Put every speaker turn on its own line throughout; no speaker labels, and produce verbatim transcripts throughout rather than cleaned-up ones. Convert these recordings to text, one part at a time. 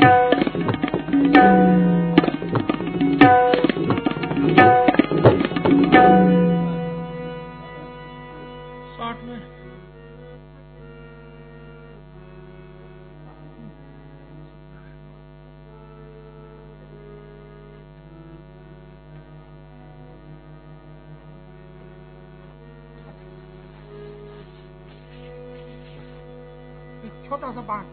छोटा सा बांट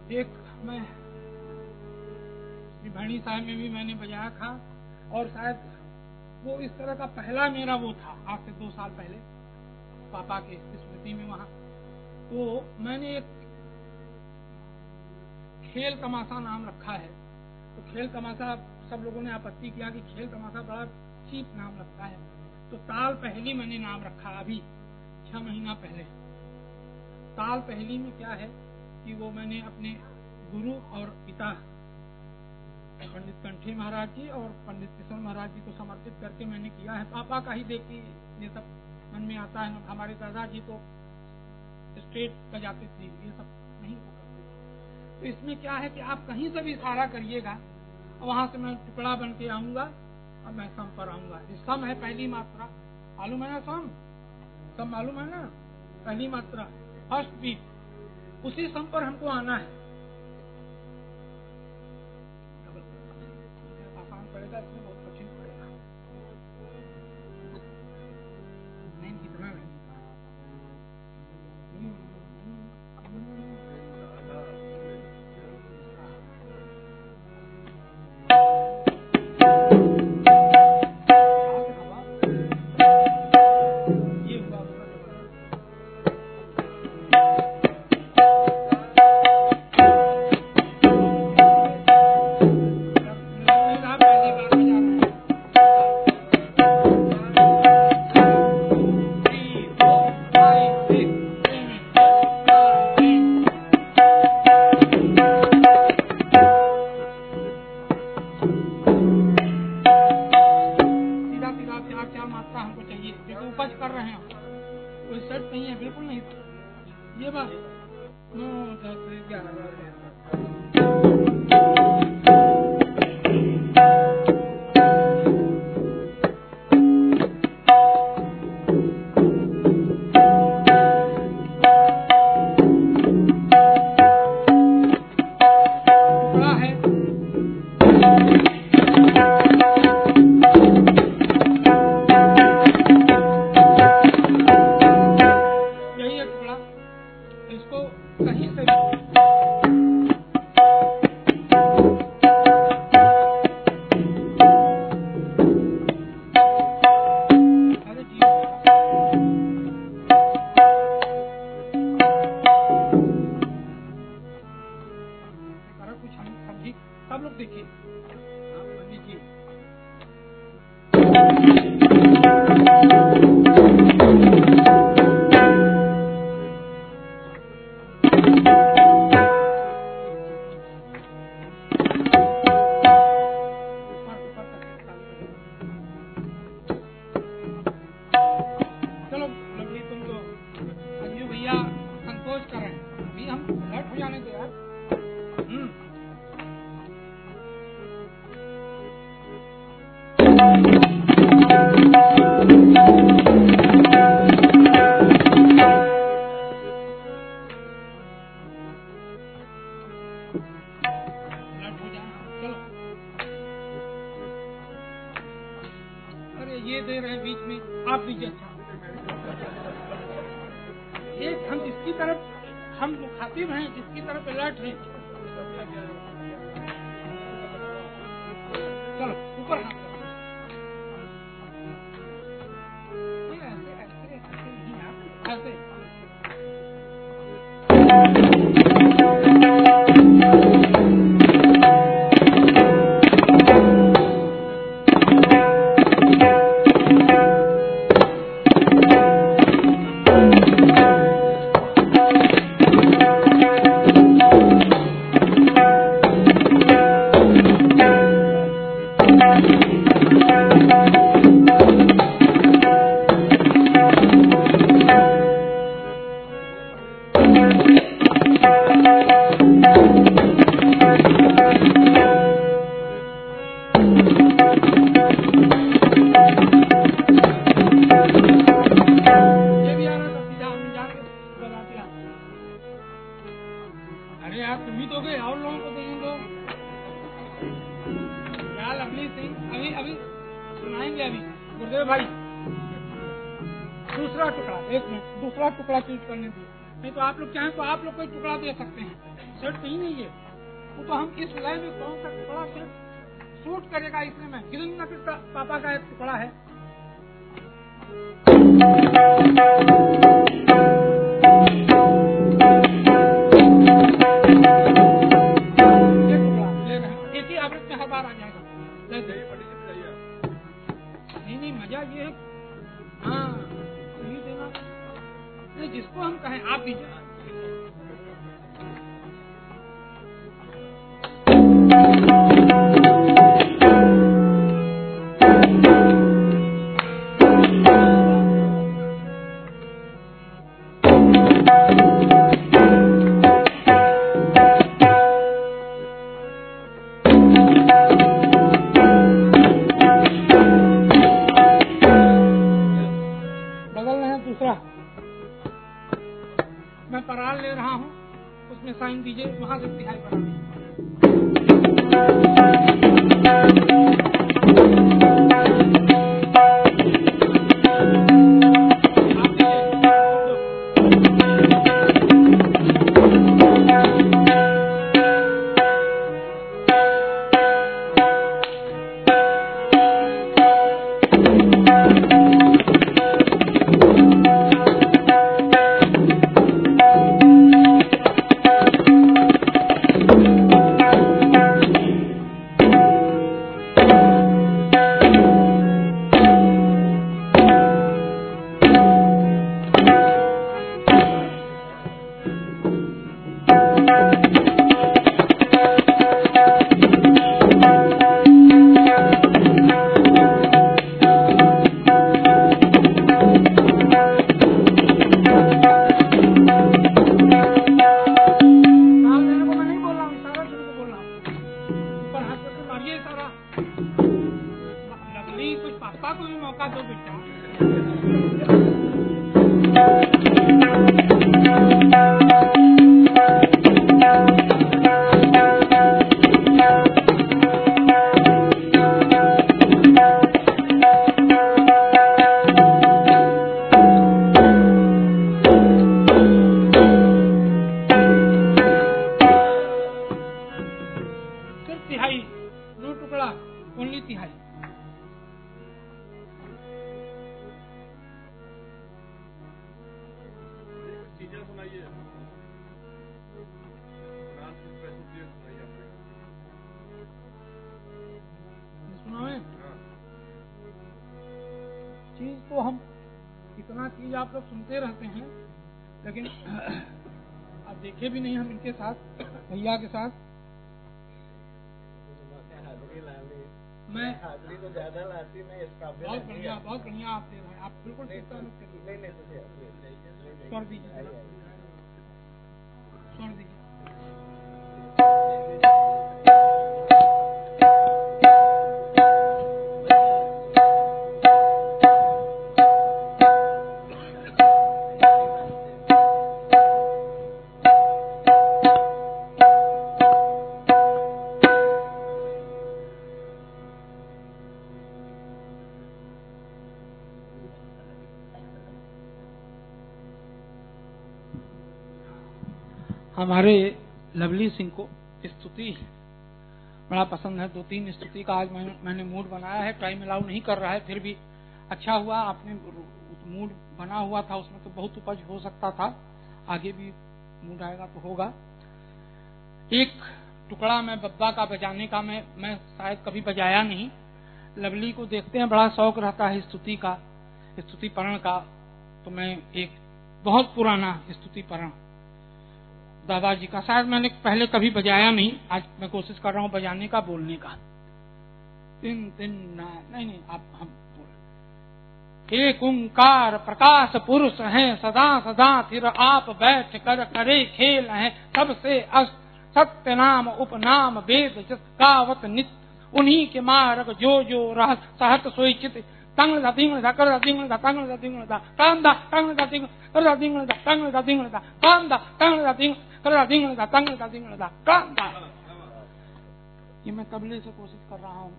एक मैं भैणी साहब में भी मैंने बजाया था और शायद वो इस तरह का पहला मेरा वो था आज से दो साल पहले पापा के स्मृति में वहां। तो मैंने एक खेल तमाशा नाम रखा है। तो खेल तमाशा सब लोगों ने आपत्ति किया कि खेल तमाशा बड़ा चीप नाम लगता है। तो ताल पहली मैंने नाम रखा अभी छह महीना पहले। ताल पहली में क्या है कि वो मैंने अपने गुरु और पिता पंडित कंठी महाराज जी और पंडित किशोर महाराज जी को समर्पित करके मैंने किया है। पापा का ही देखी ये सब मन में आता है। हमारे दादाजी तो स्ट्रेट बजाते थे, ये सब नहीं हो करते थे। तो इसमें क्या है कि आप कहीं से भी इशारा करिएगा, वहां से मैं टुकड़ा बन के आऊंगा और मैं सम पर आऊंगा। सम है पहली मात्रा, मालूम है ना? सम सम मालूम है ना? पहली मात्रा फर्स्ट बीट, उसी सम पर हमको आना है। आसान पड़ेगा, इसमें बहुत कठिन पड़ेगा। नहीं, कितना नहीं। दूसरा टुकड़ा, एक मिनट, दूसरा टुकड़ा चूज करने दो, नहीं तो आप लोग चाहें तो आप लोग कोई टुकड़ा दे सकते हैं। सेट नहीं नहीं है वो तो हम इस लय में कौन सा टुकड़ा सेट सूट करेगा इसलिए मैं गिरंगा के पापा का एक टुकड़ा है ये टुकड़ा ले रहे हैं एक ही आवृत्ति में हर बार आ जाएगा नहीं नहीं मजा ये है हाँ नहीं देना नहीं जिसको हम कहें आप भी साइन दीजिए वहां से दिखाई पड़ा चीज तो हम इतना चीज आप लोग सुनते रहते हैं लेकिन आप देखे भी नहीं हम इनके साथ भैया के साथ मैं हाजिरी तो ज्यादा लाती मैं इस काबिल बहुत बढ़िया बहुत बढ़िया आप दे रहे हैं आप बिल्कुल चिंता मत करिए छोड़ दीजिए छोड़ दीजिए हमारे लवली सिंह को स्तुति बड़ा पसंद है। दो तीन स्तुति का आज मैं, मैंने मूड बनाया है। टाइम अलाउ नहीं कर रहा है, फिर भी अच्छा हुआ आपने मूड बना हुआ था, उसमें तो बहुत उपज हो सकता था। आगे भी मूड आएगा तो होगा। एक टुकड़ा मैं बब्बा का बजाने का मैं मैं शायद कभी बजाया नहीं। लवली को देखते हैं बड़ा शौक रहता है स्तुति का, स्तुति पढ़न का। तो मैं एक बहुत पुराना स्तुति पढ़न दादाजी का शायद मैंने पहले कभी बजाया नहीं, आज मैं कोशिश कर रहा हूँ बजाने का, बोलने का। तीन तीन नहीं नहीं आप हम बोल। एक ओंकार प्रकाश पुरुष है, सदा सदा फिर आप बैठ कर करे खेल है। सबसे अस्त सत्य नाम उपनाम वेद जस गावत नित्य, उन्हीं के मार्ग जो जो रह सहत सोई चित। तंग दा दिंग दा कर दा दिंग दा तंग दा दिंग दा कांदा तंग दा दिंग कर दा दिंग दा तंग दा दिंग दा कांदा तंग दा दिंग कर दा दिंग दा तंग दा दिंग दा कांदा। ये मैं तबले से कोशिश कर रहा हूँ।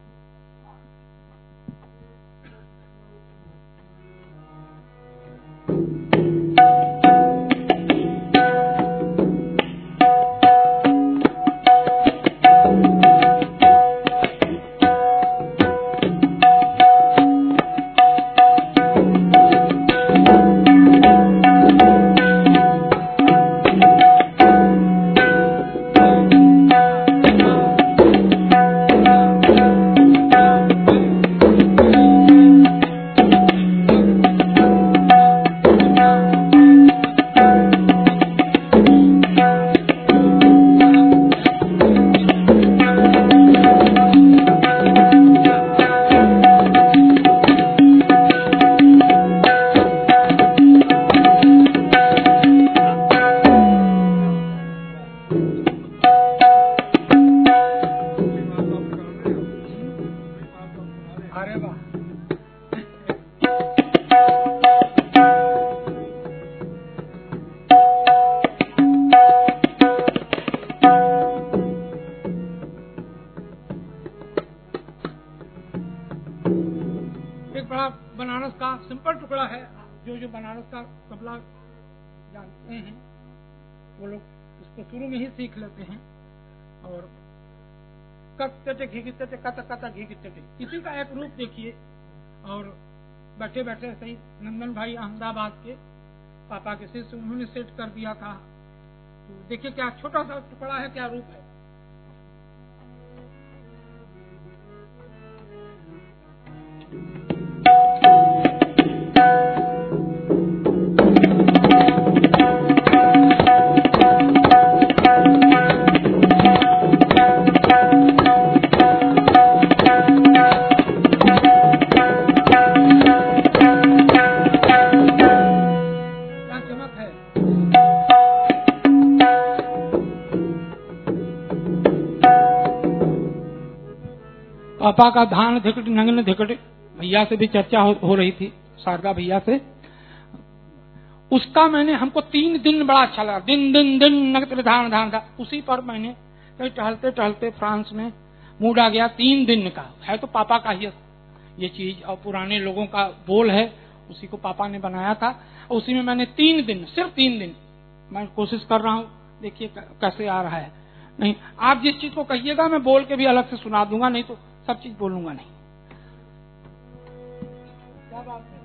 बनारस का सिंपल टुकड़ा है। जो जो बनारस का तबला जानते हैं वो लोग उसको शुरू में ही सीख लेते हैं। और कते घिघते कत कत घिघते इसी का एक रूप देखिए। और बैठे बैठे सही नंदन भाई अहमदाबाद के पापा के शिष्य उन्होंने सेट कर दिया था। तो देखिए क्या छोटा सा टुकड़ा है, क्या रूप है। पापा का धान धिकट नंगन धिकट भैया से भी चर्चा हो, हो रही थी, शारदा भैया से। उसका मैंने हमको तीन दिन बड़ा अच्छा लगा। दिन दिन दिन नगत धान धान था। उसी पर मैंने कहीं टहलते टहलते फ्रांस में मूड आ गया। तीन दिन का है तो पापा का ही ये चीज और पुराने लोगों का बोल है, उसी को पापा ने बनाया था। उसी में मैंने तीन दिन, सिर्फ तीन दिन मैं कोशिश कर रहा हूँ, देखिए कैसे आ रहा है। नहीं आप जिस चीज को कहिएगा मैं बोल के भी अलग से सुना दूंगा, नहीं तो सब चीज बोलूंगा नहीं। क्या बात है?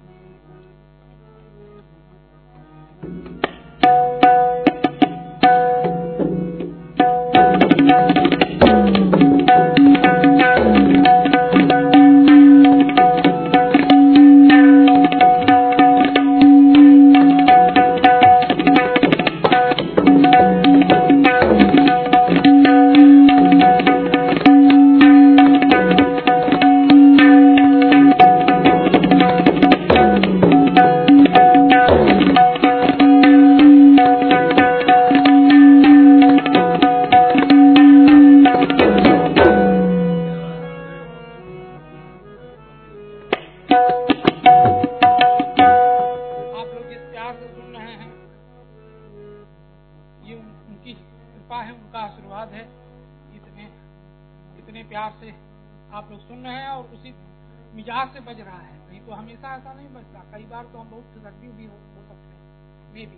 मिजाज से बज रहा है, नहीं तो हमेशा ऐसा नहीं बजता। कई बार तो हम बहुत सर्दी भी हो, हो सकते हैं। मे भी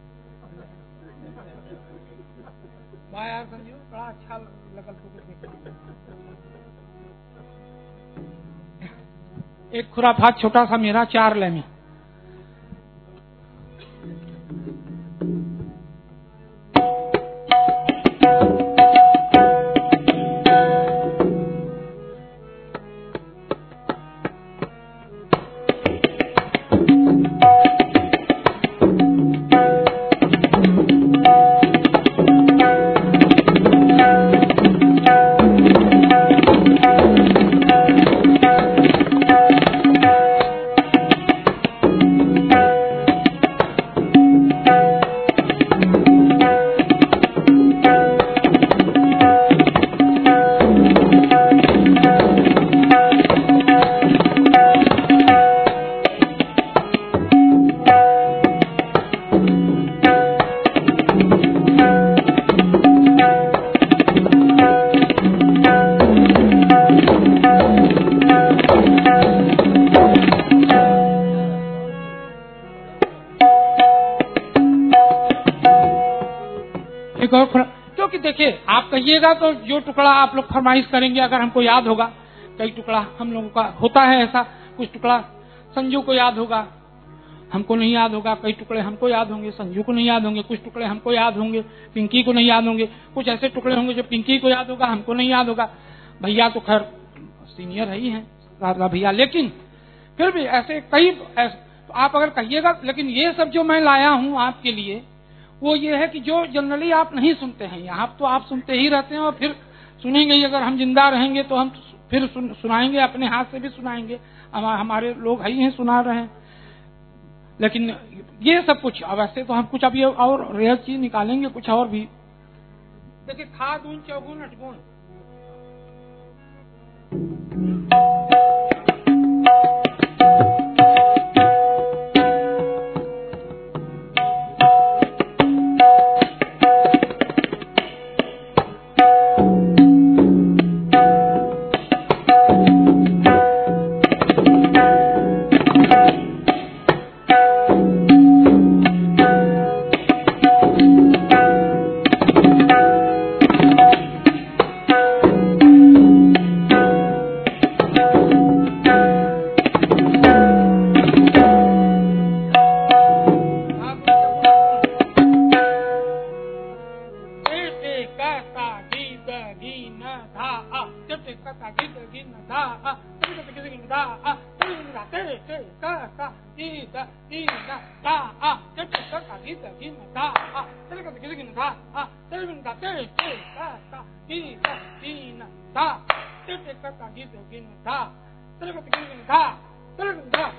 वाह यार संजीव, बड़ा अच्छा लगल तुमको। एक खुराफात छोटा सा मेरा चार लय में। क्योंकि देखिए आप कहिएगा तो जो टुकड़ा आप लोग फरमाइश करेंगे, अगर हमको याद होगा, कई टुकड़ा हम लोगों का होता है ऐसा, कुछ टुकड़ा संजू को याद होगा, हमको नहीं याद होगा। कई टुकड़े हमको याद होंगे, संजू को नहीं याद होंगे। कुछ टुकड़े हमको याद होंगे, पिंकी को नहीं याद होंगे। कुछ ऐसे टुकड़े होंगे जो पिंकी को याद होगा, हमको नहीं याद होगा। भैया तो खैर सीनियर ही है, राधा भैया, लेकिन फिर भी ऐसे कई ऐसे, तो आप अगर कहिएगा। लेकिन ये सब जो मैं लाया हूँ आपके लिए, वो ये है कि जो जनरली आप नहीं सुनते हैं। यहाँ तो आप सुनते ही रहते हैं और फिर सुनेंगे ही। अगर हम जिंदा रहेंगे तो हम फिर सुन, सुनाएंगे, अपने हाथ से भी सुनाएंगे। हमारे लोग ही हैं सुना रहे हैं। लेकिन ये सब कुछ अब ऐसे तो हम कुछ अभी और रेयर चीज निकालेंगे, कुछ और भी। देखिए खा दून चौगुन अठगुन, गिन धा आ टिट कता गिन गिन धा आ टिट गिन गिन धा आ टिट गिन धा ते ते का का ई दा ई दा धा आ टिट कता गिन गिन धा आ टिट गिन गिन धा आ टिट गिन धा ते ते का का ई दा ई ना धा टिट कता गिन गिन धा टिट गिन गिन धा टिट गिन धा।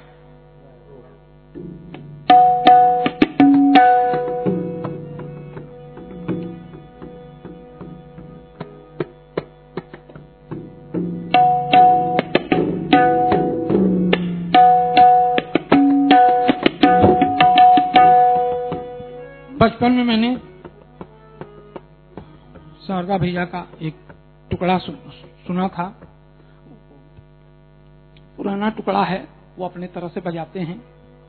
बचपन में मैंने शारदा भैया का एक टुकड़ा सुना था, पुराना टुकड़ा है, वो अपने तरह से बजाते हैं,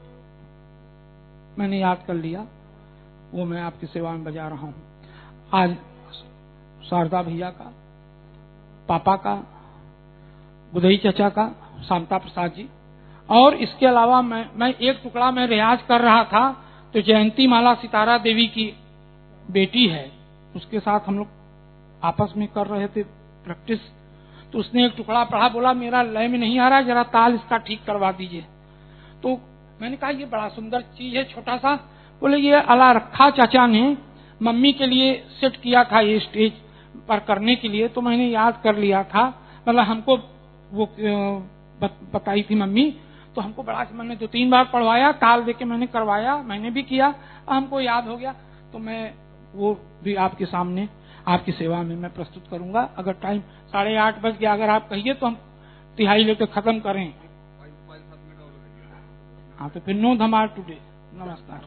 मैंने याद कर लिया, वो मैं आपकी सेवा में बजा रहा हूँ। आज शारदा भैया का, पापा का, बुधई चचा का, शांता प्रसाद जी, और इसके अलावा मैं मैं एक टुकड़ा में रियाज कर रहा था, तो जयंती माला सितारा देवी की बेटी है, उसके साथ हम लोग आपस में कर रहे थे प्रैक्टिस, तो उसने एक टुकड़ा पढ़ा, बोला मेरा लय में नहीं आ रहा, जरा ताल इसका ठीक करवा दीजिए। तो मैंने कहा ये बड़ा सुंदर चीज है, छोटा सा। बोले ये अला रखा चाचा ने मम्मी के लिए सेट किया था, ये स्टेज पर करने के लिए, तो मैंने याद कर लिया था, मतलब हमको वो बताई थी मम्मी, तो हमको बड़ा, मैंने दो तीन बार पढ़वाया, ताल देके मैंने करवाया, मैंने भी किया, हमको याद हो गया, तो मैं वो भी आपके सामने आपकी सेवा में मैं प्रस्तुत करूंगा। अगर टाइम साढ़े आठ बज गया, अगर आप कहिए तो हम तिहाई लेकर खत्म करें। हाँ तो फिर नो धमाल टुडे। नमस्कार।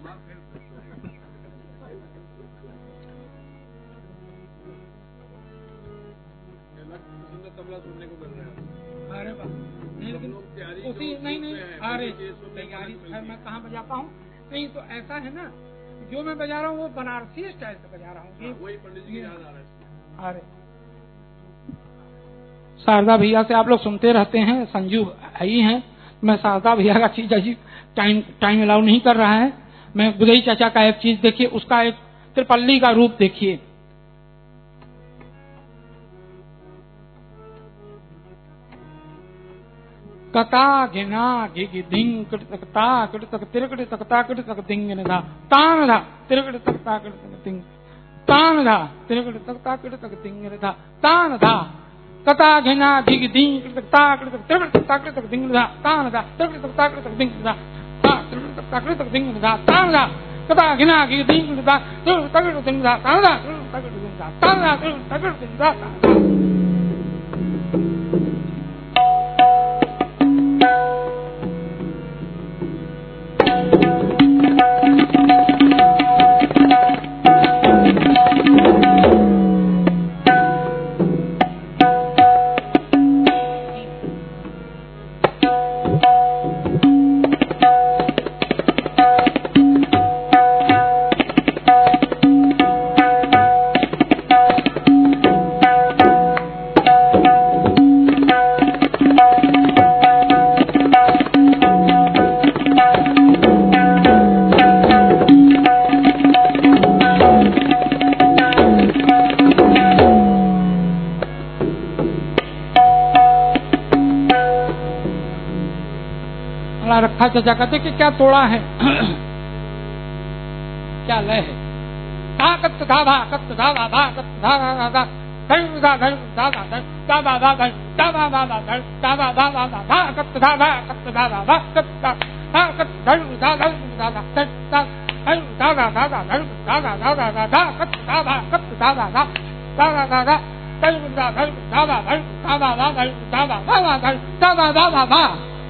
अरे वाह, नहीं लेकिन उसी नहीं नहीं अरे तैयारी मैं कहाँ बजा पाऊँ, नहीं तो ऐसा है ना, जो मैं बजा रहा हूँ वो बनारसी स्टाइल से बजा रहा हूँ। वही पंडित जी याद आ रहा है। अरे शारदा भैया से आप लोग सुनते रहते हैं, संजू आई हैं, मैं शारदा भैया का चीज अजीब टाइम टाइम अलाउ नहीं कर रहा है। मैं बुधई चाचा का एक चीज देखिए, उसका एक त्रिपल्ली का रूप देखिए। कता घिना घिग दिंग कटकता कटक तिरकट तकता कटक दिंग धा तान धा तिरकट तकता कटक दिंग तान धा तिरकट तकता कटक दिंग धा तान धा कता घिना घिग दिंग कटकता कटक तिरकट तकता कटक दिंग धा तान धा तिरकट तकता कटक दिंग धा ता तिरकट तकता कटक दिंग धा तान धा कता घिना घिग दिंग कटकता तिरकट तकट दिंग धा तान धा तिरकट तकट दिंग धा तान धा तिरकट तकट दिंग धा। रखा चाचा कहते कि क्या तोड़ा है, क्या लय है। ताकत धावा कत धावा धा कत धावा धा धन धा धन धावा धन धावा धा धन धावा धा धन धावा धावा धा कत धावा कत धावा धा कत धा कत धन धा धन धावा धन धन धावा धावा धन धावा धावा धा कत धावा कत धावा धा धावा धावा धन धा धन धावा धन धावा धा धन धावा धावा धन धावा धावा धा।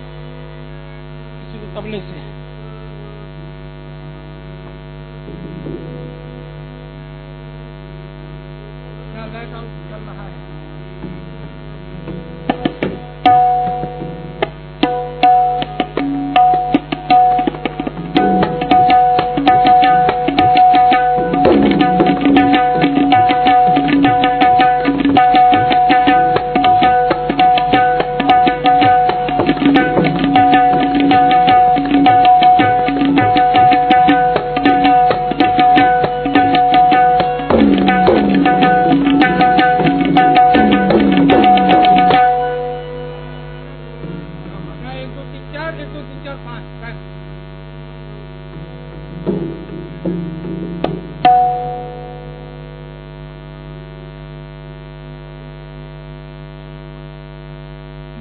तबले से क्या लय का चल रहा है।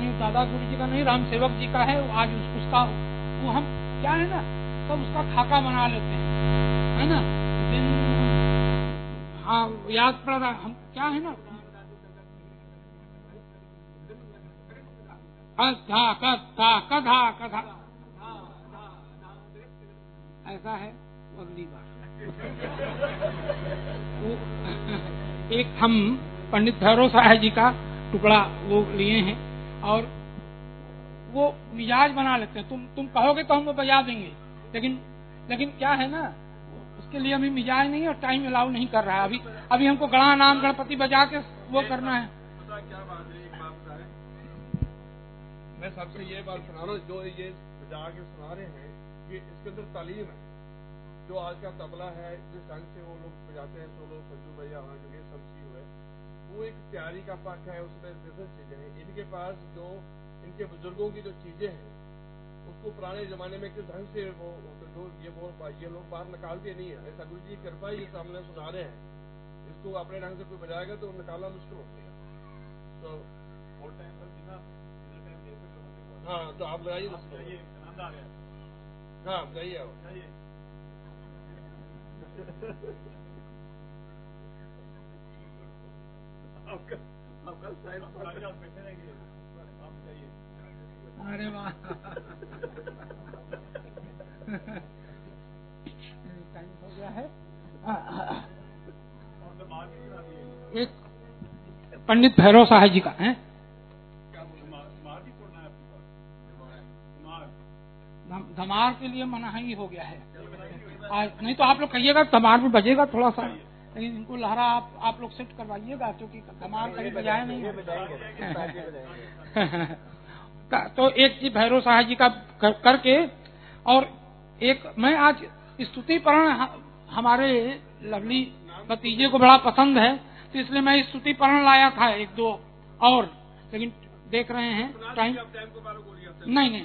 नहीं, दादा गुरु जी का नहीं, राम सेवक जी का है। आज उस, उसका वो हम क्या है ना, सब उसका खाका बना लेते हैं, है ना। दिन हाँ याद पड़ रहा, हम क्या है ना, कथा कथा कथा कथा ऐसा है। अगली बार एक हम पंडित भैरव साहब जी का टुकड़ा वो लिए हैं और वो मिजाज बना लेते हैं। तुम तुम कहोगे तो हम वो बजा देंगे, लेकिन लेकिन क्या है ना, उसके लिए अभी मिजाज नहीं और टाइम अलाउ नहीं कर रहा है। अभी अभी हमको गणा नाम गणपति बजा के वो करना है।
क्या बात है, एक बात है, मैं सबसे ये बात सुना रहा हूँ, जो ये बजा के सुना रहे हैं कि इसके अंदर तालीम है। जो आज का तबला है, जिस ढंग से वो लोग बजाते हैं, सोलो संजू भैया वहाँ जो ये समझी हुए, वो एक तैयारी का पक्ष है, उसमें डिफरेंट चीजें हैं। इनके पास जो इनके बुजुर्गों की जो चीजें हैं, उसको पुराने जमाने में किस ढंग से वो जो ये वो ये लोग बाहर निकालते नहीं है। ऐसा गुरु जी की कृपा ही सामने सुना रहे हैं। इसको अपने ढंग से कोई बजाएगा तो निकालना मुश्किल हो जाएगा। तो हाँ, तो आप बताइए। हाँ बताइए आप।
अरे वाह टाइम हो गया है। एक पंडित भैरव साहब जी का है, धमार के लिए मनाही हो गया है आज। नहीं तो आप लोग कहिएगा धमार भी बजेगा थोड़ा सा, लेकिन इनको लहरा आप आप लोग सेट करवाइएगा, क्योंकि धमार कभी बजाया नहीं है। तो एक जी भैरव साहब जी का कर, करके और एक मैं आज स्तुति पढ़ना हमारे लवली भतीजे को बड़ा पसंद है, तो इसलिए मैं स्तुति पढ़ना लाया था एक दो और, लेकिन देख रहे हैं टाइम नहीं नहीं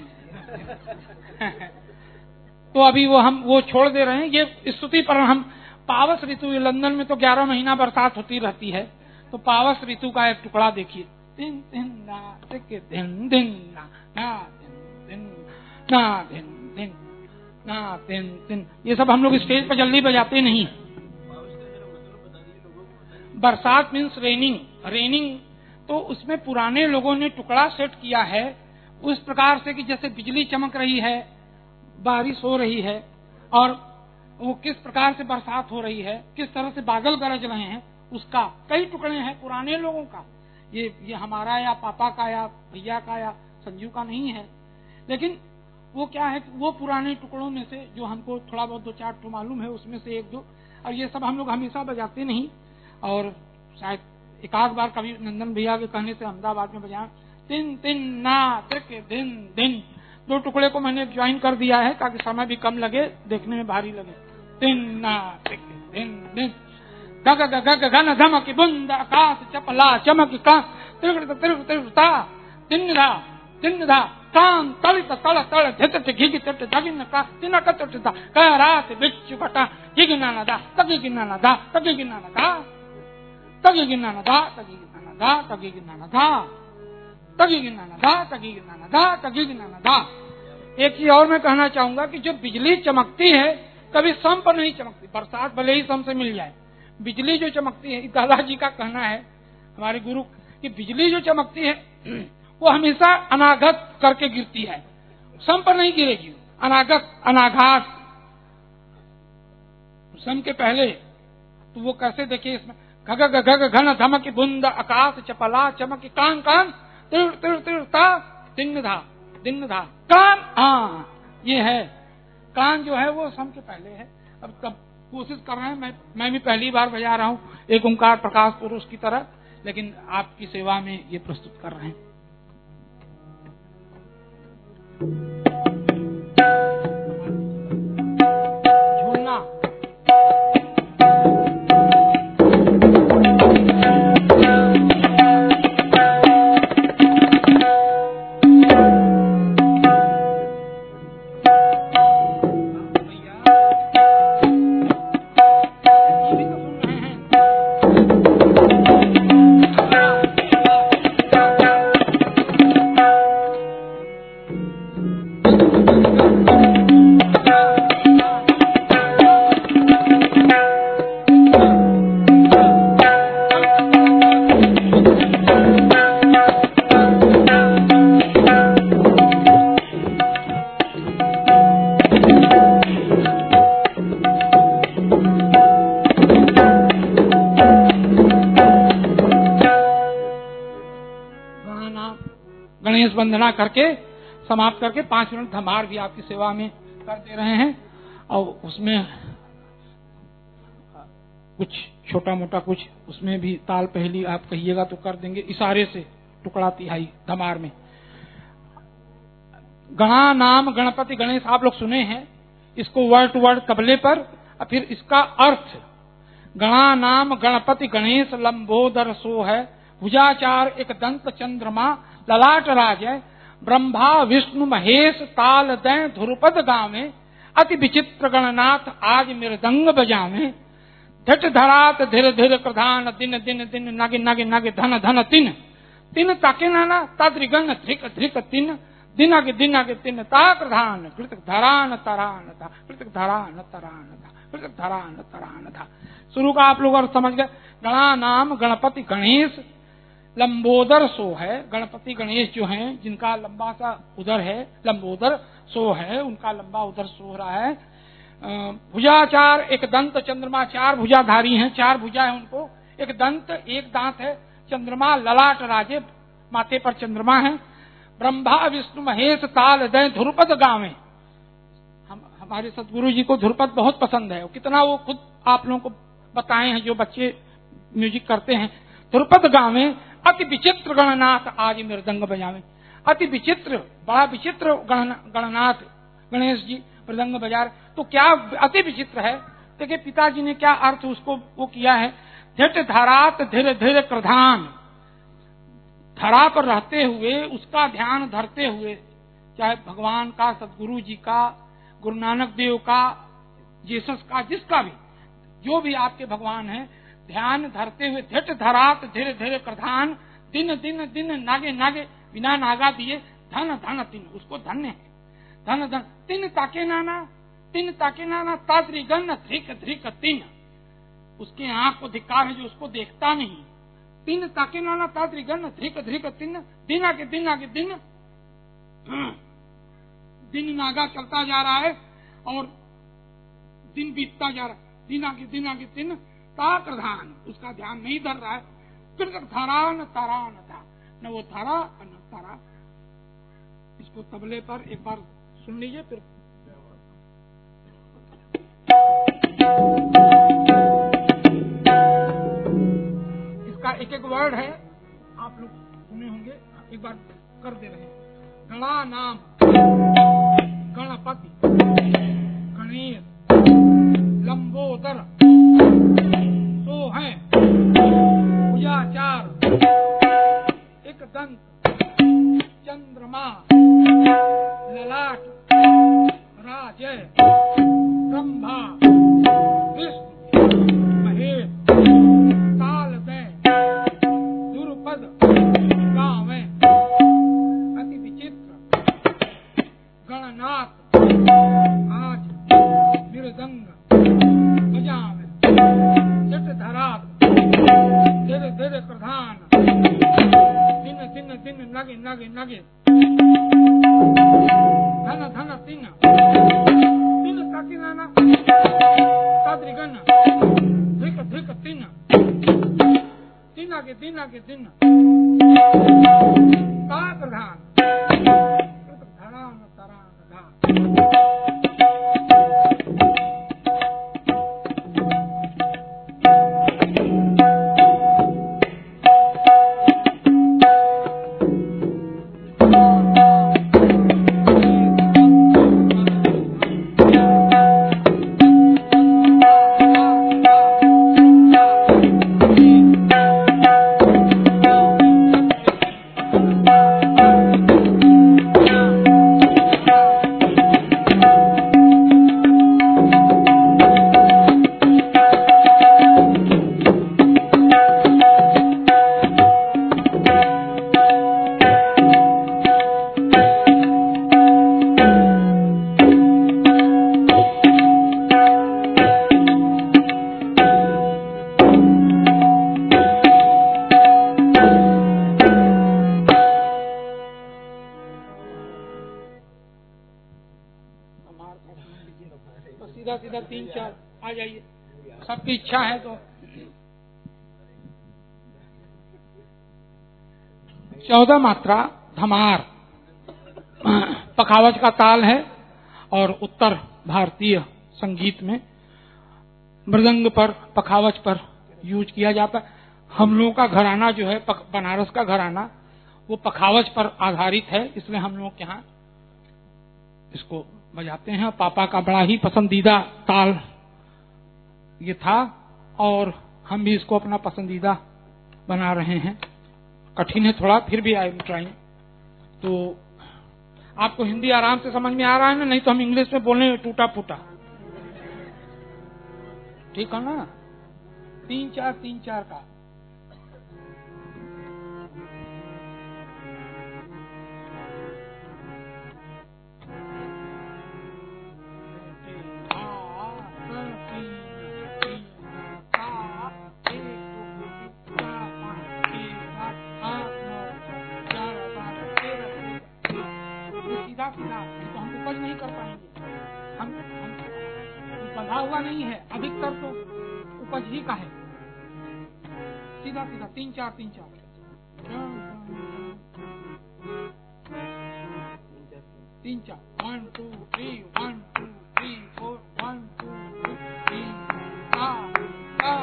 तो अभी वो हम वो छोड़ दे रहे हैं। ये स्तुति पर हम पावस ऋतु, लंदन में तो ग्यारह महीना बरसात होती रहती है, तो पावस ऋतु का एक टुकड़ा देखिए। दिन दिन ना दिन दिन ना दिन दिन ना दिन दिन ना दिन दिन, ये सब हम लोग स्टेज पर जल्दी बजाते नहीं। बरसात मीन्स रेनिंग, रेनिंग तो उसमें पुराने लोगों ने टुकड़ा सेट किया है उस प्रकार से कि जैसे बिजली चमक रही है, बारिश हो रही है, और वो किस प्रकार से बरसात हो रही है, किस तरह से बादल गरज रहे हैं, उसका कई टुकड़े हैं पुराने लोगों का। ये ये हमारा या पापा का या भैया का या संजू का नहीं है, लेकिन वो क्या है कि वो पुराने टुकड़ों में से जो हमको थोड़ा बहुत दो चार तो मालूम है, उसमें से एक दो, और ये सब हम लोग हमेशा बजाते नहीं, और शायद एक आध बार कभी नंदन भैया के कहने से अहमदाबाद में बजाया। दिन दिन ना त्रिक दिन दिन, दो टुकड़े को मैंने ज्वाइन कर दिया है ताकि समय भी कम लगे, देखने में भारी लगे। दिन ना त्रिक दिन दिन, गग गग घन धमक बुंद आकाश चपला चमक का त्रिवृत त्रिवृत त्रिवृता दिन धा दिन धा कान तलित तल तल झट घिग चट जगिन का तिन कटटा का रात बिच्चु कटा गिगना ना दा तगी गिना ना दा तगी गिना ना दा तगी गिना ना दा तगी गिना ना दा तगी गिना ना दा तगी गिना ना दा तगी गिना ना दा तगी गिना ना दा। एक चीज और मैं कहना चाहूंगा कि जो बिजली चमकती है कभी सम पर नहीं चमकती, बरसात भले ही सम से मिल जाए, बिजली जो चमकती है, दादाजी का कहना है हमारे गुरु कि बिजली जो चमकती है वो हमेशा अनागत करके गिरती है, सम पर नहीं गिरेगी। अनागत अनाघात सम के पहले, तो वो कैसे देखिए इसमें घग घग घन धमक बुंद आकाश चपला चमक कान कान तिर तिर तिर ता दिन धा दिन धा कान, हाँ ये है कान जो है वो सम के पहले है। अब तब कोशिश कर रहे हैं, मैं मैं भी पहली बार बजा रहा हूँ एक ओंकार प्रकाश पुरुष की तरह, लेकिन आपकी सेवा में ये प्रस्तुत कर रहे हैं। झूलना गणेश वंदना करके समाप्त करके पांच मिनट धमार भी आपकी सेवा में कर दे रहे हैं। और उसमें कुछ छोटा मोटा कुछ उसमें भी ताल पहली आप कहिएगा तो कर देंगे, इशारे से टुकड़ा तिहाई धमार में। गणा नाम गणपति गणेश आप लोग सुने हैं, इसको वर्ड टू वर्ड तबले पर। और फिर इसका अर्थ, गणा नाम गणपति गणेश लंबोदर सो है, भुजाचार एक दंत चंद्रमा ललाट राजय, ब्रह्मा विष्णु महेश ताल दें ध्रुपद गावे, अति विचित्र गणनाथ आज मृदंग बजावे, धट धरात धीरे धीरे प्रधान दिन दिन दिन नगे नगे नगे धन धन तिन तिन ताके नाना तद्रिगन ध्रिक ध्रिक तिन दिनागे दिनागे तिन ताक धान कृतक धरान तरान था कृतक धरान तरान था कृतक धरान तरान था। शुरू का आप लोग और समझ गए। गणा नाम गणपति गणेश लंबोदर सो है, गणपति गणेश जो हैं जिनका लंबा सा उदर है, लंबोदर सो है, उनका लंबा उदर सो रहा है। भुजाचार एक दंत चंद्रमा, चार भुजाधारी हैं, चार भुजा है उनको, एक दंत एक दांत है, चंद्रमा ललाट राजे माथे पर चंद्रमा है, ब्रह्मा विष्णु महेश ताल दे ध्रुपद गावे। हम हमारे सतगुरु जी को ध्रुपद बहुत पसंद है, कितना वो खुद आप लोगों को बताए हैं जो बच्चे म्यूजिक करते हैं। ध्रुपद गावे अति विचित्र गणनाथ आज मृदंग बजावे। अति विचित्र, बड़ा विचित्र गणनाथ गणेश जी मृदंग बजा रहे। तो क्या अति विचित्र है, देखिए पिताजी ने क्या अर्थ उसको वो किया है। झट धरात धीरे धीरे प्रधान, धरा पर रहते हुए उसका ध्यान धरते हुए, चाहे भगवान का, सदगुरु जी का, गुरु नानक देव का, जीसस का, जिसका भी, जो भी आपके भगवान हैं, ध्यान धरते हुए झट धरात धीरे धीरे प्रधान दिन दिन दिन नागे नागे बिना नागा दिए धन धन तीन, उसको धन्य है धन धन तीन ताके नाना तीन ताके नाना ताद्रिगन ध्रिक ध्रिक तीन, उसके आंख को धिक्कार है जो उसको देखता नहीं। तीन ताके नाना ताद्रिगन ध्रिक ध्रिक तीन, दिन आगे दिन आगे दिन, दिन नागा चलता जा रहा है और दिन बीतता जा रहा है, दिन आगे दिन आगे दिन ता प्रधान, उसका ध्यान नहीं धर रहा है। फिर धरा न तारा न था, न वो धरा न तारा। इसको तबले पर एक बार सुन लीजिए फिर। इसका एक एक वर्ड है, आप लोग सुने होंगे, एक बार कर दे रहे हैं। गणा नाम गणपति गणेश लंबोदर सो है, भुजाचार एक दंत चंद्रमा ललाट राजय, ब्रह्मा विष्णु महेश ताल दे ध्रुपद गावे, अति विचित्र गणनाथ आज मृदंग बजावे, जट धरात धीरे धीरे प्रधान दिन दिन दिन नगे नगे नगे धन धन तीन तीन ताकि नाना ताद्रिगन धिक धिक तीन, तीन आगे दिन आगे दिन ता प्रधान धरा न तरा न धा। सबकी इच्छा है तो चौदह मात्रा धमार पखावज का ताल है और उत्तर भारतीय संगीत में मृदंग पर पखावज पर यूज किया जाता है। हम लोगों का घराना जो है बनारस का घराना वो पखावज पर आधारित है, इसलिए हम लोग यहाँ इसको बजाते हैं। पापा का बड़ा ही पसंदीदा ताल ये था और हम भी इसको अपना पसंदीदा बना रहे हैं। कठिन है थोड़ा, फिर भी आई एम ट्राइंग। तो आपको हिंदी आराम से समझ में आ रहा है ना? नहीं तो हम इंग्लिश में बोलने टूटा फूटा, ठीक है ना? तीन चार तीन चार का तो हम उपज नहीं कर पाएंगे। हम, हम बंधा हुआ नहीं है, अधिकतर तो उपज ही का है। सीधा सीधा तीन चार तीन चार तीन चार one two three one two three four one two three आ आ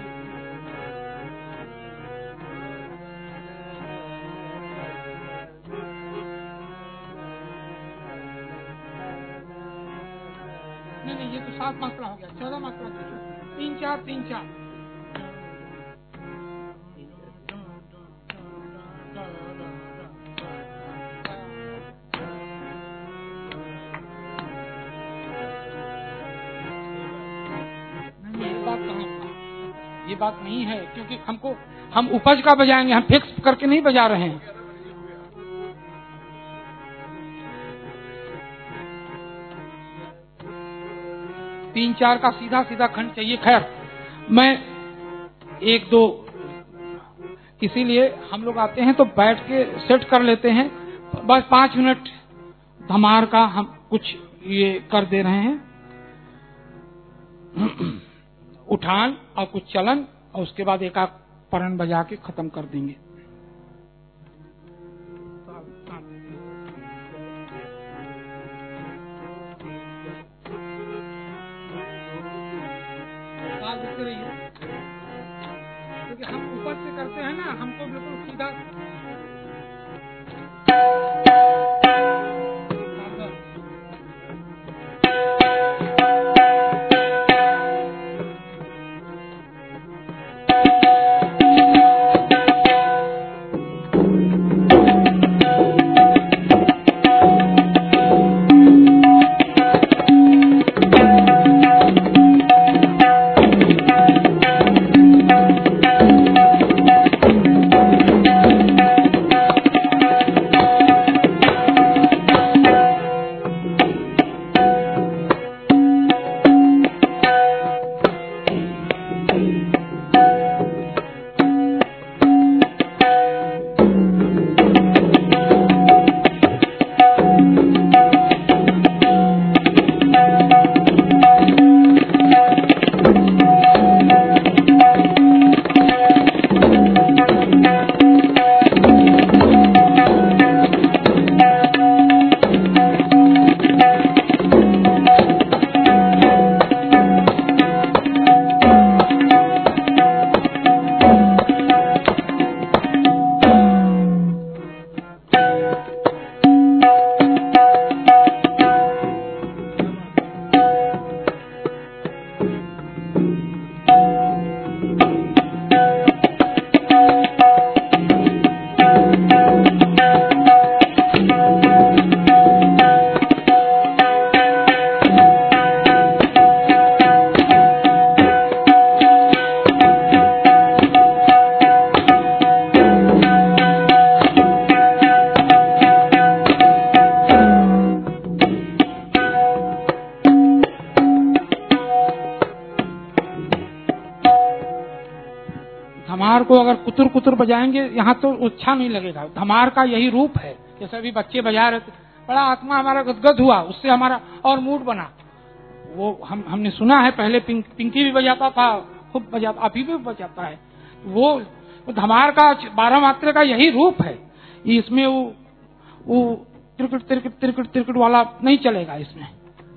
नहीं नहीं, ये तो सात मात्रा हो गया, चौदह मात्रा। तीन चार तीन चार नहीं, ये बात कहाँ, ये बात नहीं है, क्योंकि हमको हम उपज का बजाएंगे, हम फिक्स करके नहीं बजा रहे हैं। तीन चार का सीधा सीधा खंड चाहिए। खैर मैं एक दो, इसीलिए हम लोग आते हैं तो बैठ के सेट कर लेते हैं। बस पांच मिनट धमार का हम कुछ ये कर दे रहे हैं, उठान और कुछ चलन, और उसके बाद एक आध परण बजा के खत्म कर देंगे। क्योंकि हम ऊपर से करते हैं ना, हमको बिल्कुल सीधा को अगर कुतुर कुतुर बजाएंगे यहाँ तो अच्छा नहीं लगेगा। धमार का यही रूप है। जैसे अभी बच्चे बजा रहे थे, बड़ा आत्मा हमारा गदगद हुआ, उससे हमारा और मूड बना। वो हम हमने सुना है पहले पिंक, पिंकी भी बजाता था, खूब बजाता, अभी भी बजाता है। वो, वो धमार का बारह मात्रे का यही रूप है। इसमें वो वो तिरकट तिरकट तिरकट तिरकट वाला नहीं चलेगा इसमें।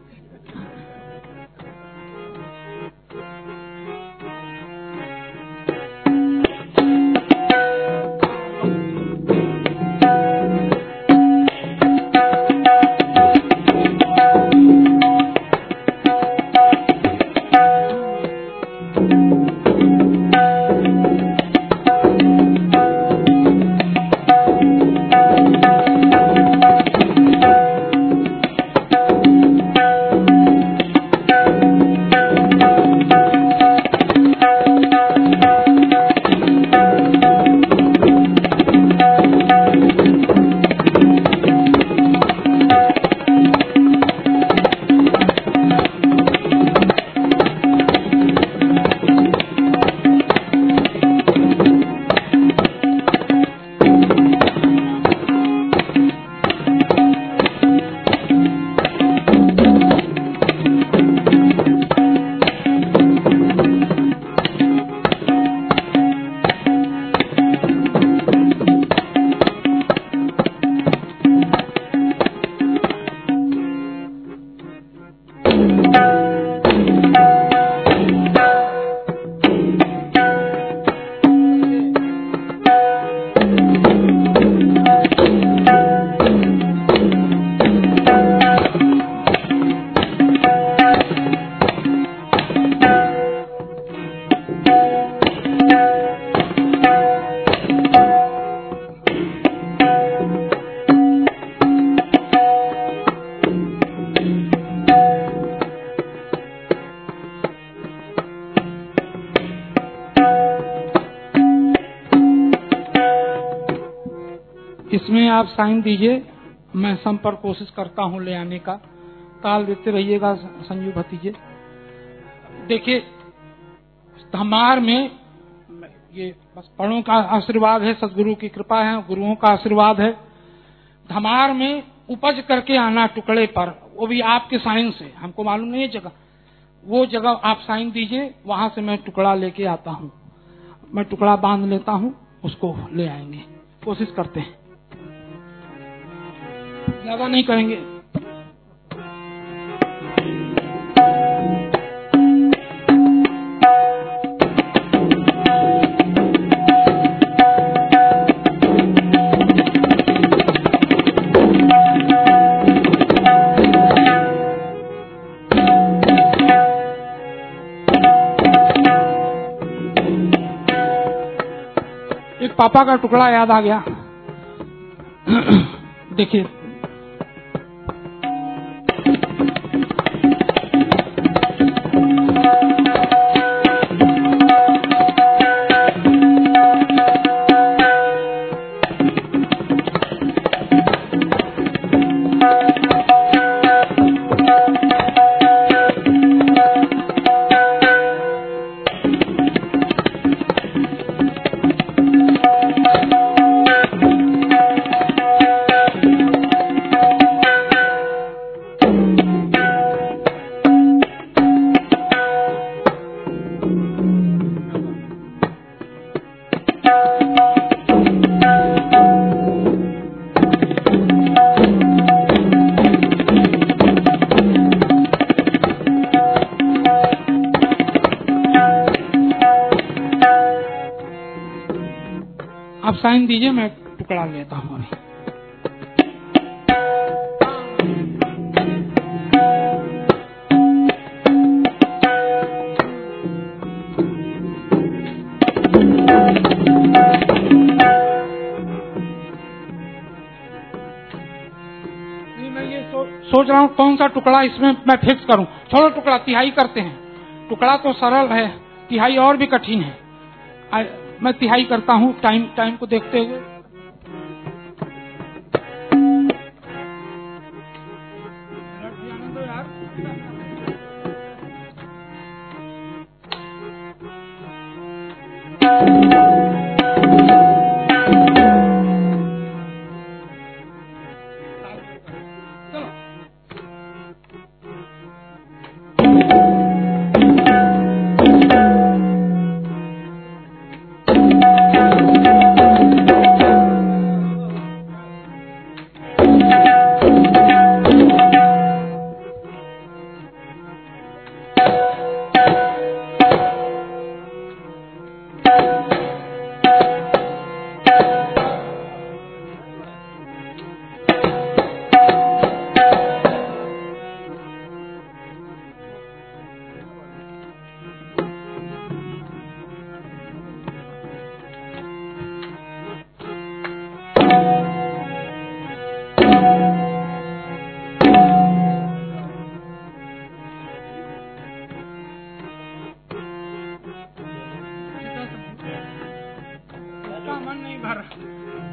इसमें आप साइन दीजिए, मैं संपर्क कोशिश करता हूं ले आने का। ताल देते रहिएगा संजू भतीजे। देखिए धमार में ये बस बड़ों का आशीर्वाद है, सदगुरु की कृपा है, गुरुओं का आशीर्वाद है। धमार में उपज करके आना टुकड़े पर, वो भी आपके साइन से, हमको मालूम नहीं है जगह, वो जगह आप साइन दीजिए, वहां से मैं टुकड़ा लेके आता हूँ। मैं टुकड़ा बांध लेता हूँ, उसको ले आएंगे, कोशिश करते हैं, ज्यादा नहीं करेंगे। एक पापा का टुकड़ा याद आ गया। देखिए आप साइन दीजिए, मैं टुकड़ा लेता हूँ अभी। मैं ये सो, सोच रहा हूँ कौन सा टुकड़ा इसमें मैं फिक्स करूँ। छोड़ो टुकड़ा, तिहाई करते हैं। टुकड़ा तो सरल है, तिहाई और भी कठिन है। आ, मैं तिहाई करता हूँ टाइम टाइम को देखते हुए।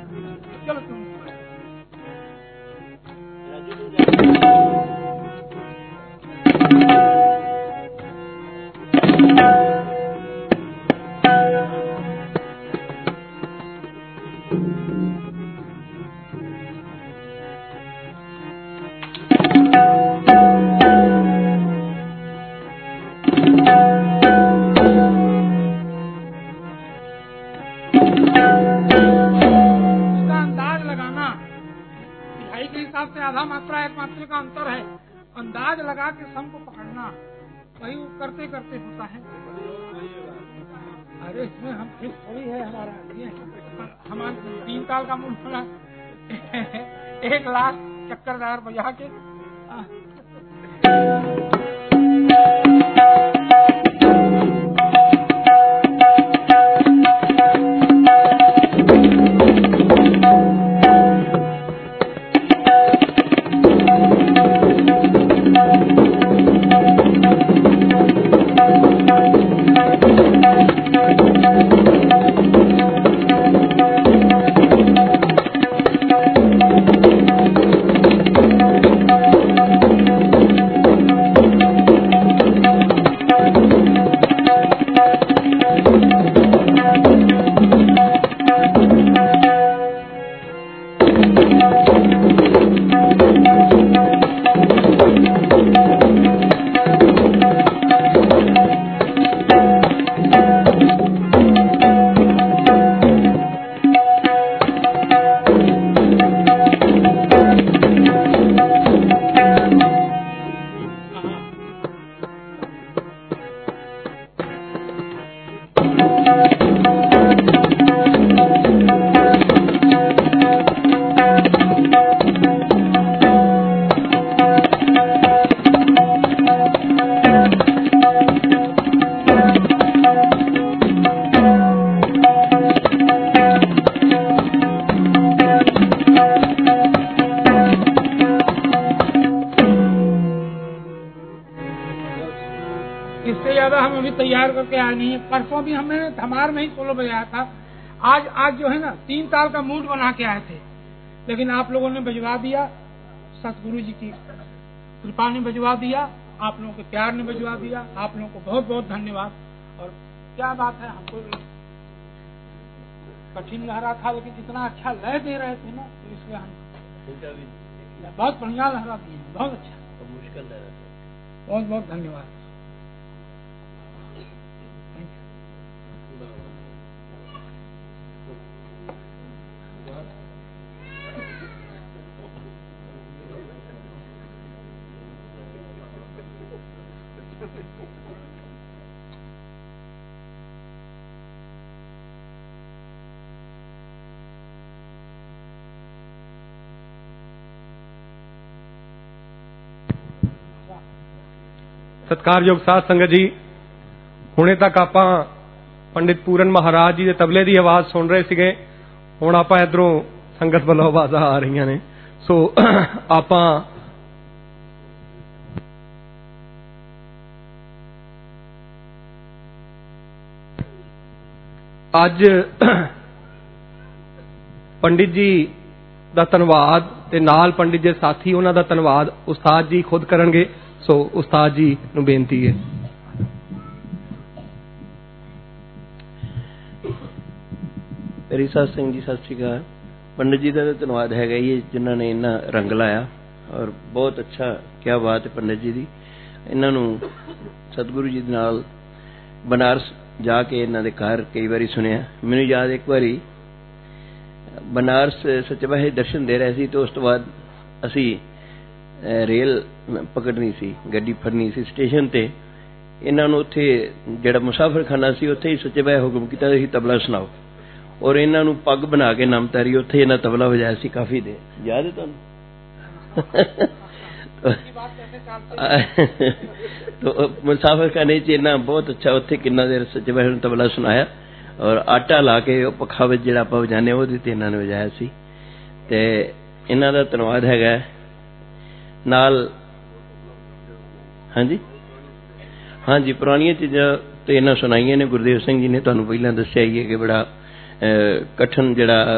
चलो तुम आधा मात्रा एक मात्रा का अंतर है। अंदाज लगा के सम को पकड़ना वही करते करते होता है। अरे इसमें हम फिर थोड़ी है हमारा ये हमारे तीन साल का मूल होना एक लाख चक्करदार बजा के तैयार करके आए नहीं है। परसों भी हमने धमार में ही सोलो बजाया था। आज आज जो है ना तीन ताल का मूड बना के आए थे, लेकिन आप लोगों ने बजवा दिया। सतगुरु जी की कृपा ने बजवा दिया, आप लोगों के प्यार ने बजवा दिया। आप लोगों को बहुत बहुत धन्यवाद। और क्या बात है, हमको कठिन लहरा था, लेकिन इतना अच्छा लय दे रहे थे ना, तो इसलिए हम बहुत बढ़िया लहरा दिए, बहुत अच्छा, मुश्किल लहरा। बहुत बहुत धन्यवाद।
सत्कारयोग साध संगत जी, हुणे तक आपां पंडित पूरन महाराज जी दे तबले दी आवाज सुन रहे सीगे। हुण आपां इधरों संगत वालों आवाज़ां आ रही ने। सो आपां अज पंडित जी दा धन्नवाद ते नाल पंडित जी साथी उन्हां दा धन्नवाद उस्ताद जी खुद करनगे। सो उस्ताद जी नूं बेनती है।
मेरी साथ सिंह जी सत श्री अकाल। पंडित जी का धन्यवाद है ये जिन्होंने इन्ना रंग लाया और बहुत अच्छा, क्या बात है पंडित जी दी। इन्हों सतगुरु जी नाल बनारस जाके इन्हों के घर कई बारी सुनिया। मैनू याद एक बारी बनारस सच्चे पातशाह दर्शन दे रहे थे, तो उस तो बाद असी रेल पकड़नी सी, गड्डी फड़नी सी स्टेशन ते। इन्हों उत्थे जिहड़ा मुसाफिरखाना सी उत्थे ही सच्चे पातशाह हुक्म कीता सी तबला सुनाओ, और इन्हों पग बना के नामतारी उत्थे इन्हां तबला बजाया सी काफी देर। याद है तुहानूं? तो मुसाफिरखाने च इन्हां बहुत अच्छा उत्थे किन्ना देर सच्चे पातशाह नूं तबला सुनाया, और आटा ला के पखा विच जिहड़ा आपां वजाने ओहदे ते इन्हां ने वजाया सी। ते इन्हां दा धन्नवाद हैगा। नाल हाँ जी हाँ जी पुरानियां चीज़ां तो इन्हां सुनाइयां ने। गुरदेव सिंह जी ने तुहानूं पहलां दस्सिया ही है कि बड़ा कठिन जिहड़ा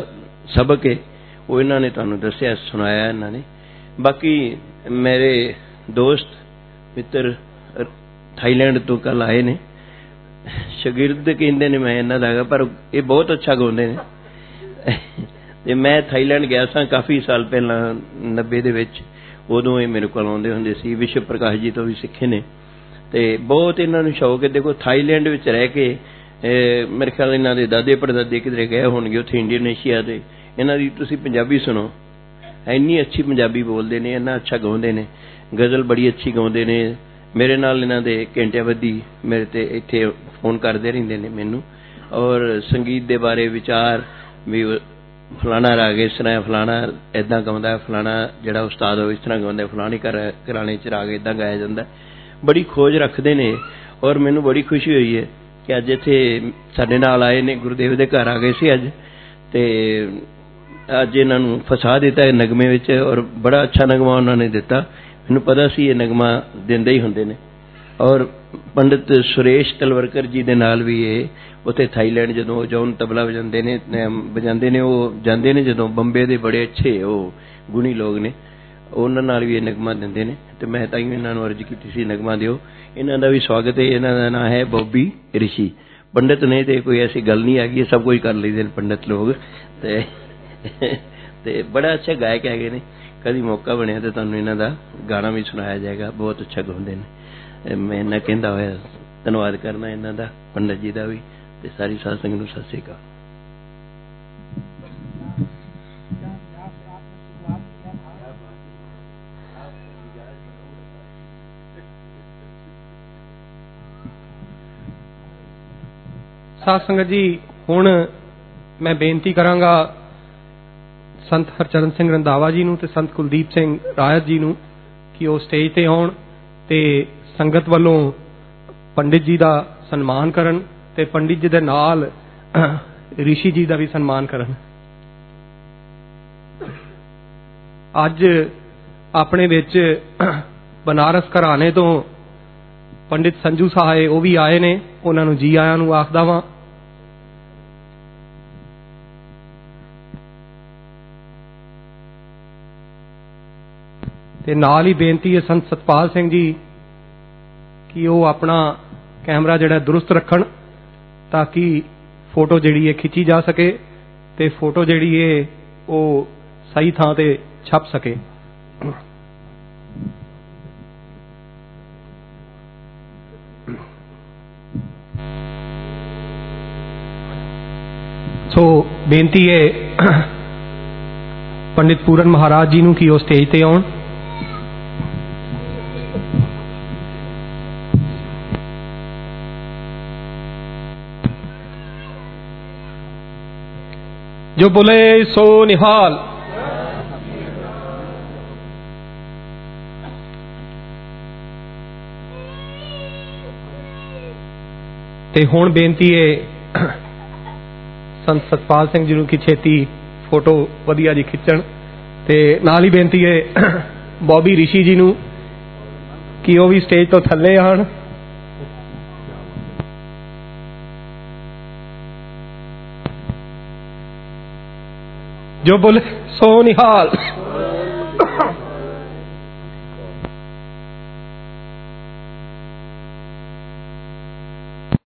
सबक है वो इन्होंने तुहानूं दस्सिया सुनाया इन्हों ने। बाकी मेरे दोस्त मित्र थाईलैंड तो कल आए ने, शागिर्द कहते ने मैं इन्हों का, पर ये बहुत अच्छा गाते हैं। ते मैं थाईलैंड गया सा काफ़ी साल पहला नब्बे दे विच, उदों ये मेरे को आउंदे हुंदे सी। विश्व प्रकाश जी तो भी सिखे ने ते बहुत इन्होंने शौक है। देखो थाईलैंड विच रह के मेरे ख्याल इन्हों के दादे परदादे किधरे गए होणगे उत्थे इंडोनेशिया ते, इन्हों की तुसीं पंजाबी सुनो, इन्नी अच्छी पंजाबी बोलते हैं, इन्ना अच्छा गाते हैं, गज़ल बड़ी अच्छी गाते हैं। मेरे नाल इन्हां दे घंटे बधी मेरे ते इत्थे फोन करते रहंदे ने मैनू, और संगीत दे बारे विचार भी फलाना राग इस तरह, फलाना इदां गाउंदा है, फलाना जिहड़ा उस्ताद हो इस तरह गाउंदा है, फलानी घर घराने च राग इदां गाया जांदा है। बड़ी खोज रखते ने और मैनू बड़ी खुशी हुई है कि अज इत्थे साडे नाल आए ने, गुरुदेव दे घर आ गए सी अज, ते अज इन्हां नूं फसा दिता है नगमे विच, और बड़ा अच्छा नगमा उन्होंने दिता। मैनूं पता सी ये नगमा दिंदे ही हुंदे ने। और पंडित सुरेश तलवरकर जी दे नाल भी ये उत्थे थाईलैंड जदों जौन तबला वजांदे ने वजांदे ने, वो जांदे ने जदों बंबे दे बड़े अच्छे वो गुणी लोग ने, उन्हां नाल भी ये नगमा दिंदे ने। ते मैं ताईं इन्हां नूं अर्ज कीती सी नगमा दिओ। इन्हां दा भी स्वागत है। इन्हां दा नाम है बॉबी ऋषि। पंडित ने तो कोई ऐसी गल नहीं हैगी, सब कुछ कर लेते हैं पंडित लोग, ते ते बड़ा अच्छा गायक है ने। कभी मौका बनया तो तुहानूं इन्हां दा गाना भी सुनाया जाएगा, बहुत अच्छा गाउंदे ने। मैं इन्ना कहंदा होया धन्नवाद करना इन्हां दा, पंडित जी दा भी, ते सारी साध संगत नूं सत श्री अकाल।
साध संगत जी, हुण मैं बेनती करांगा संत हरचरण सिंह रंधावा जी नूं ते संत कुलदीप सिंह रायत जी नूं कि वो स्टेज ते आउण ते संगत वालों पंडित जी दा सन्मान करन ते पंडित जी दे नाल ऋषि जी दा भी सन्मान करन। अज अपने विच बनारस घराने तो पंडित संजू साहे वो भी आए ने, उन्हां नूं जी आयां नूं आखदा वां। ते नाल ही बेनती है संत सतपाल सिंह जी कि वो अपना कैमरा जिहड़ा दुरुस्त रखण ताकि फोटो जिहड़ी है खिंची जा सके ते फोटो जिहड़ी है वो सही थां ते छप सके। सो बेनती है पंडित पूरन महाराज जी नूं कि वो स्टेज ते आउण। जो बोले सो निहाल। ते हुण बेनती है संत सतपाल सिंह जी नूं कि छेती फोटो वधिया जी खिंचण, ते नाल ही बेनती है बॉबी ऋषि जी नूं कि वो भी स्टेज तो थल्ले आण। जो बोले सो निहाल।